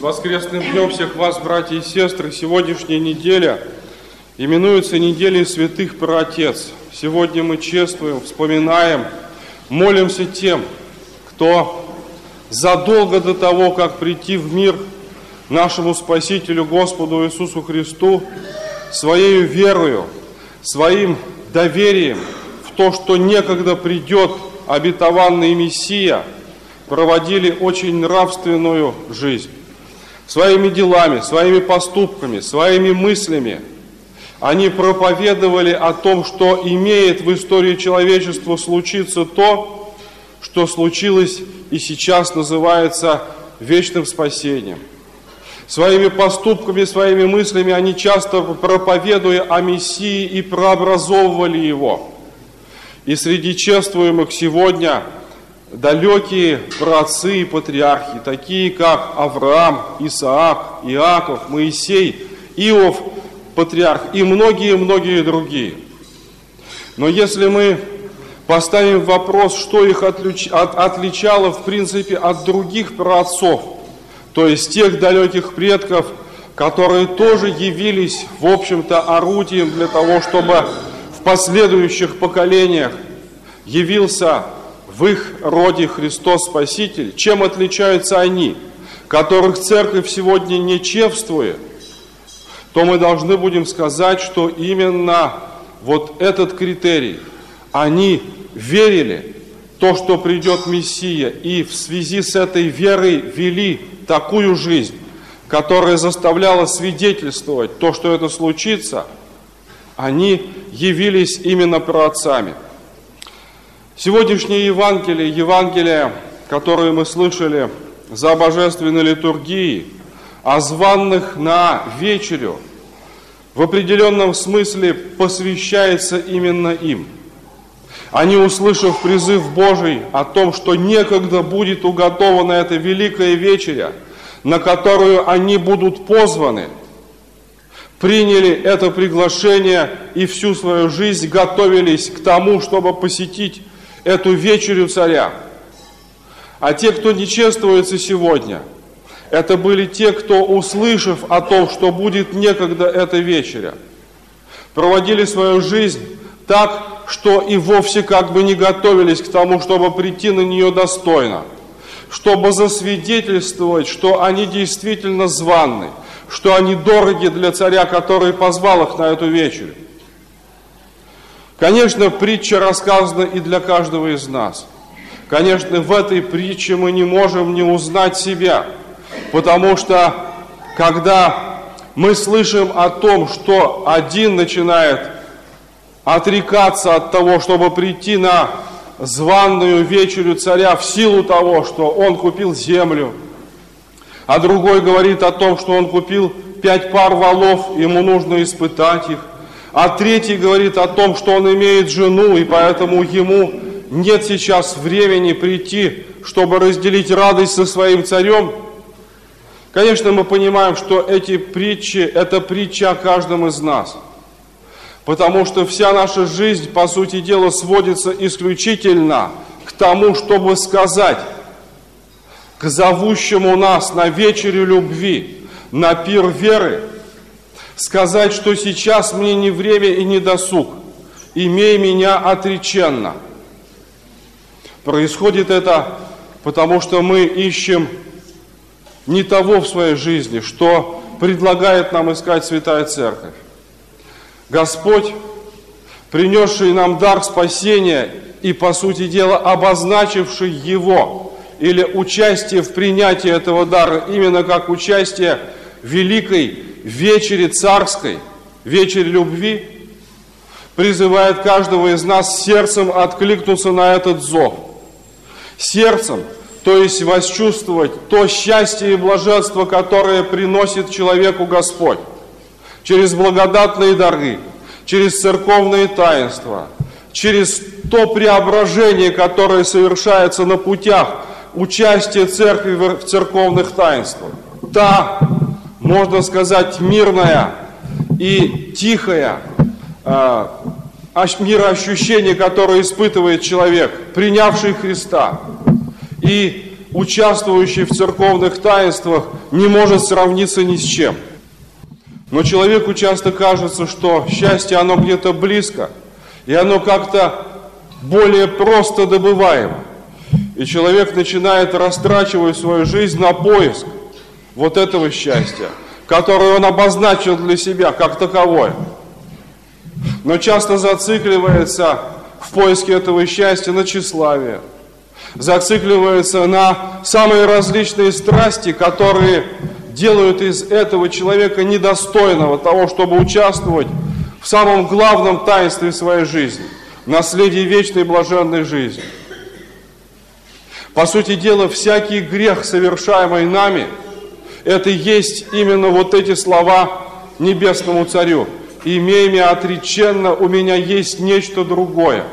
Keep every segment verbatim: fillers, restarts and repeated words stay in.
воскресным днем всех вас, братья и сестры! Сегодняшняя неделя именуется неделей святых праотец. Сегодня мы чествуем, вспоминаем, молимся тем, кто задолго до того, как прийти в мир нашему Спасителю Господу Иисусу Христу, своей верою, своим доверием в то, что некогда придет обетованный Мессия, проводили очень нравственную жизнь. Своими делами, своими поступками, своими мыслями они проповедовали о том, что имеет в истории человечества случиться то, что случилось и сейчас называется вечным спасением. Своими поступками, своими мыслями они часто, проповедуя о Мессии, и прообразовывали его. И среди чествуемых сегодня далекие праотцы и патриархи, такие как Авраам, Исаак, Иаков, Моисей, Иов, патриарх и многие-многие другие. Но если мы поставим вопрос, что их отлич... от... отличало в принципе от других праотцов, то есть тех далеких предков, которые тоже явились, в общем-то, орудием для того, чтобы в последующих поколениях явился в их роде Христос Спаситель, чем отличаются они, которых церковь сегодня не чествует, то мы должны будем сказать, что именно вот этот критерий, они верили в то, что придет Мессия, и в связи с этой верой вели такую жизнь, которая заставляла свидетельствовать то, что это случится, они явились именно праотцами. Сегодняшнее Евангелие, Евангелие, которое мы слышали за божественной литургией, о званных на вечерю, в определенном смысле посвящается именно им. Они, услышав призыв Божий о том, что некогда будет уготована эта великая вечеря, на которую они будут позваны, приняли это приглашение и всю свою жизнь готовились к тому, чтобы посетить эту вечерю царя. А те, кто не чествуется сегодня, это были те, кто, услышав о том, что будет некогда эта вечеря, проводили свою жизнь так, что и вовсе как бы не готовились к тому, чтобы прийти на нее достойно, чтобы засвидетельствовать, что они действительно званны, что они дороги для царя, который позвал их на эту вечерю. Конечно, притча рассказана и для каждого из нас. Конечно, в этой притче мы не можем не узнать себя, потому что, когда мы слышим о том, что один начинает отрекаться от того, чтобы прийти на званую вечерю царя в силу того, что он купил землю, а другой говорит о том, что он купил пять пар волов, ему нужно испытать их, а третий говорит о том, что он имеет жену, и поэтому ему нет сейчас времени прийти, чтобы разделить радость со своим царем. Конечно, мы понимаем, что эти притчи, это притча о каждом из нас. Потому что вся наша жизнь, по сути дела, сводится исключительно к тому, чтобы сказать к зовущему нас на вечерю любви, на пир веры, сказать, что сейчас мне не время и не досуг, имей меня отреченно. Происходит это потому, что мы ищем не того в своей жизни, что предлагает нам искать Святая Церковь. Господь, принесший нам дар спасения и, по сути дела, обозначивший его, или участие в принятии этого дара, именно как участие в великой вечере царской, вечере любви, призывает каждого из нас сердцем откликнуться на этот зов. Сердцем, то есть восчувствовать то счастье и блаженство, которое приносит человеку Господь. Через благодатные дары, через церковные таинства, через то преображение, которое совершается на путях участия церкви в церковных таинствах. Та, можно сказать, мирная и тихая э, мироощущение, которое испытывает человек, принявший Христа, и участвующий в церковных таинствах, не может сравниться ни с чем. Но человеку часто кажется, что счастье, оно где-то близко, и оно как-то более просто добываемо. И человек начинает растрачивать свою жизнь на поиск вот этого счастья, которое он обозначил для себя как таковое. Но часто зацикливается в поиске этого счастья на тщеславие, зацикливается на самые различные страсти, которые делают из этого человека недостойного того, чтобы участвовать в самом главном таинстве своей жизни, в наследии вечной блаженной жизни. По сути дела, всякий грех, совершаемый нами, это есть именно вот эти слова Небесному Царю: «Имей меня отреченно, у меня есть нечто другое».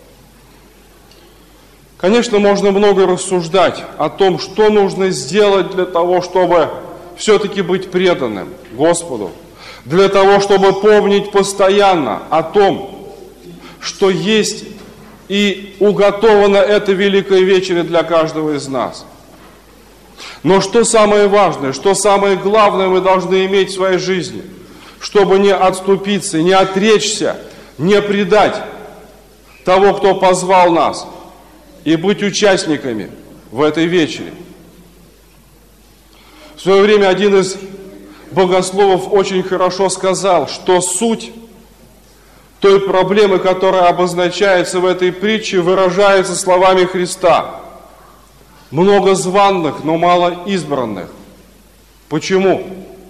Конечно, можно много рассуждать о том, что нужно сделать для того, чтобы все-таки быть преданным Господу, для того, чтобы помнить постоянно о том, что есть и уготована эта великая вечеря для каждого из нас. Но что самое важное, что самое главное мы должны иметь в своей жизни, чтобы не отступиться, не отречься, не предать того, кто позвал нас, и быть участниками в этой вечере. В свое время один из богословов очень хорошо сказал, что суть той проблемы, которая обозначается в этой притче, выражается словами Христа: много званных, но мало избранных. Почему?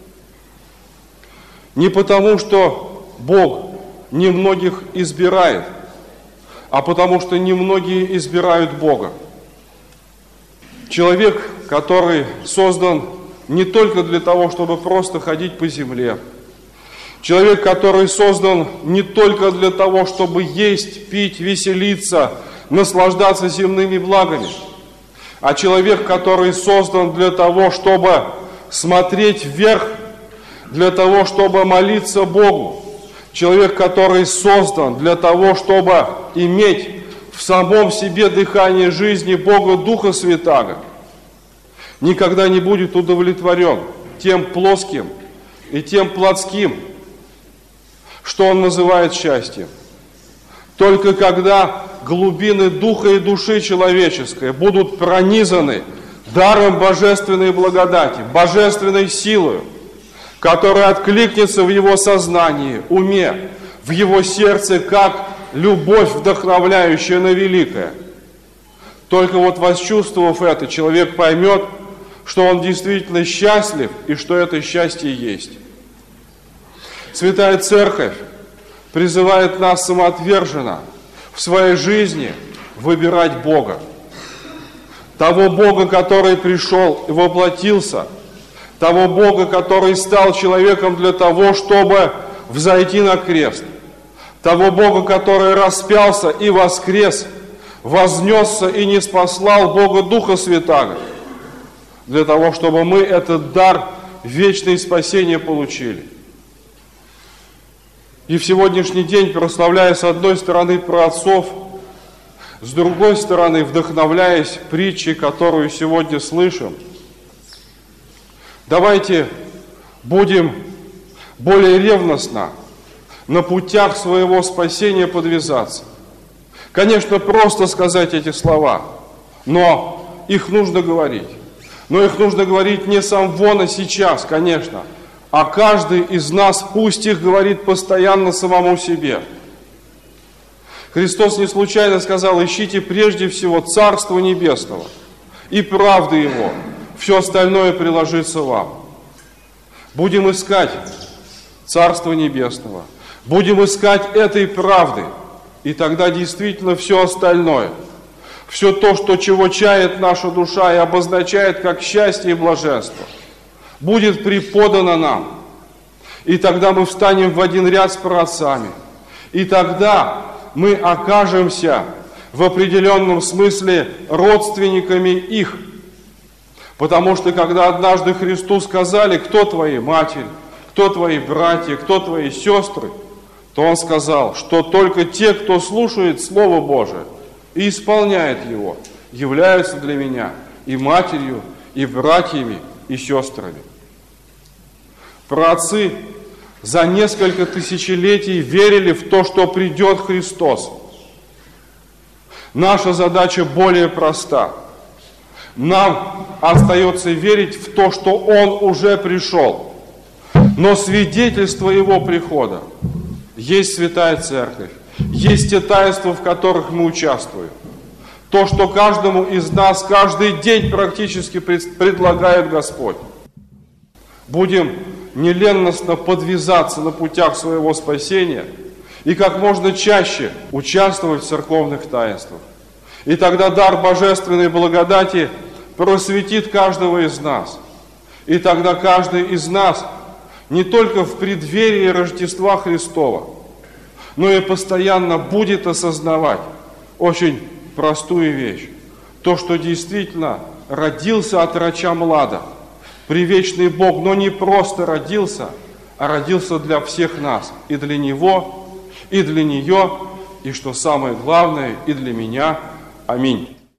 Не потому, что Бог немногих избирает, а потому что немногие избирают Бога. Человек, который создан не только для того, чтобы просто ходить по земле, человек, который создан не только для того, чтобы есть, пить, веселиться, наслаждаться земными благами, а человек, который создан для того, чтобы смотреть вверх, для того, чтобы молиться Богу, человек, который создан для того, чтобы иметь в самом себе дыхание жизни Бога Духа Святаго, никогда не будет удовлетворен тем плоским и тем плотским, что он называет счастьем. Только когда глубины духа и души человеческой будут пронизаны даром божественной благодати, божественной силой, которая откликнется в его сознании, уме, в его сердце, как любовь, вдохновляющая на великое. Только вот восчувствовав это, человек поймет, что он действительно счастлив и что это счастье есть. Святая Церковь призывает нас самоотверженно в своей жизни выбирать Бога. Того Бога, который пришел и воплотился, того Бога, который стал человеком для того, чтобы взойти на крест, того Бога, который распялся и воскрес, вознесся и ниспослал Бога Духа Святаго, для того, чтобы мы этот дар вечное спасение получили. И в сегодняшний день, прославляя с одной стороны праотцов, с другой стороны, вдохновляясь притчей, которую сегодня слышим, давайте будем более ревностно на путях своего спасения подвязаться. Конечно, просто сказать эти слова, но их нужно говорить. Но их нужно говорить не сам вон, а сейчас, конечно, а каждый из нас пусть их говорит постоянно самому себе. Христос не случайно сказал: ищите прежде всего Царство Небесного и правды Его, все остальное приложится вам. Будем искать Царство Небесного, будем искать этой правды, и тогда действительно все остальное, все то, что, чего чает наша душа и обозначает как счастье и блаженство, будет преподано нам. И тогда мы встанем в один ряд с праотцами. И тогда мы окажемся в определенном смысле родственниками их. Потому что когда однажды Христу сказали: кто твои матери, кто твои братья, кто твои сестры, то Он сказал, что только те, кто слушает Слово Божие и исполняет его, являются для меня и матерью, и братьями, и сестрами. Праотцы за несколько тысячелетий верили в то, что придет Христос. Наша задача более проста. Нам остается верить в то, что Он уже пришел. Но свидетельство Его прихода есть Святая Церковь, есть те таинства, в которых мы участвуем. То, что каждому из нас каждый день практически предлагает Господь. Будем неленностно подвязаться на путях своего спасения и как можно чаще участвовать в церковных таинствах. И тогда дар божественной благодати просветит каждого из нас. И тогда каждый из нас не только в преддверии Рождества Христова, но и постоянно будет осознавать очень простую вещь. То, что действительно родился от рача млада, привечный Бог, но не просто родился, а родился для всех нас. И для Него, и для нее, и, что самое главное, и для меня. Аминь.